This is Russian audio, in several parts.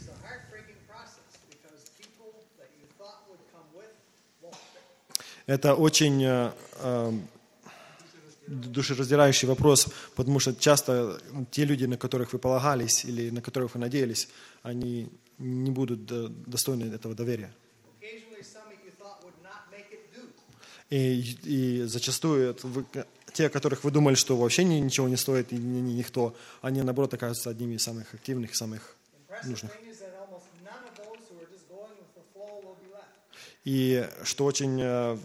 Это очень душераздирающий вопрос, потому что часто те люди, на которых вы полагались или на которых вы надеялись, они не будут достойны этого доверия. И зачастую те, о которых вы думали, что вообще ничего не стоит, и никто, они, наоборот, оказываются одними из самых активных, самых нужных. И что очень,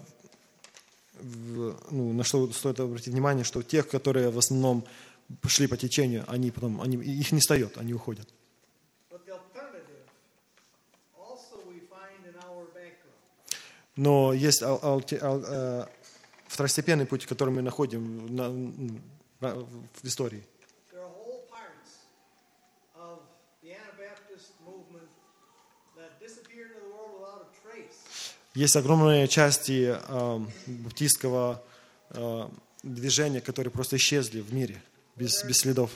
на что стоит обратить внимание, что тех, которые в основном шли по течению, их не встает, они уходят. Но есть второстепенный путь, который мы находим в истории. Есть огромные части баптистского движения, которые просто исчезли в мире, без следов.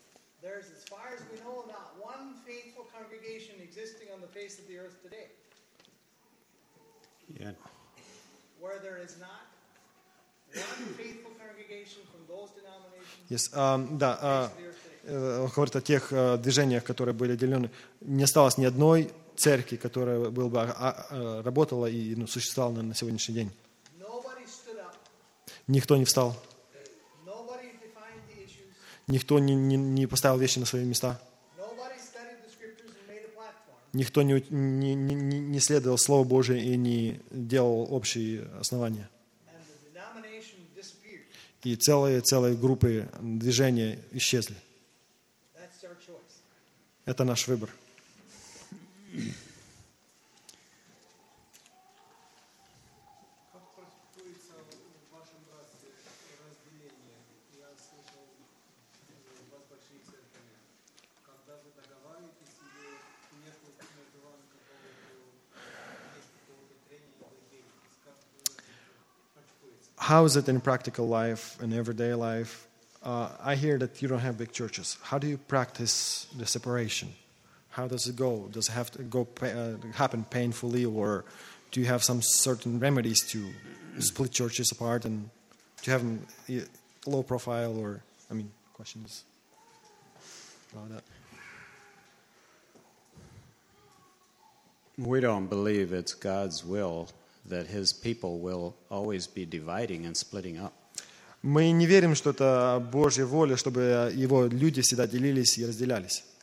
Он говорит о тех движениях, которые были отделены. Не осталось ни одной церкви, которая работала и существовала на сегодняшний день. Никто не встал. Никто не поставил вещи на свои места. Никто не следовал Слову Божию и не делал общие основания. И целые группы движения исчезли. Это наш выбор. How is it in practical life, in everyday life? I hear that you don't have big churches. How do you practice the separation? How does it go? Does it have to happen painfully, or do you have some certain remedies to split churches apart and to have them low profile? Or questions about that? We don't believe it's God's will that His people will always be dividing and splitting up. Мы не верим, что это Божья воля, чтобы Его люди всегда делились и разделялись.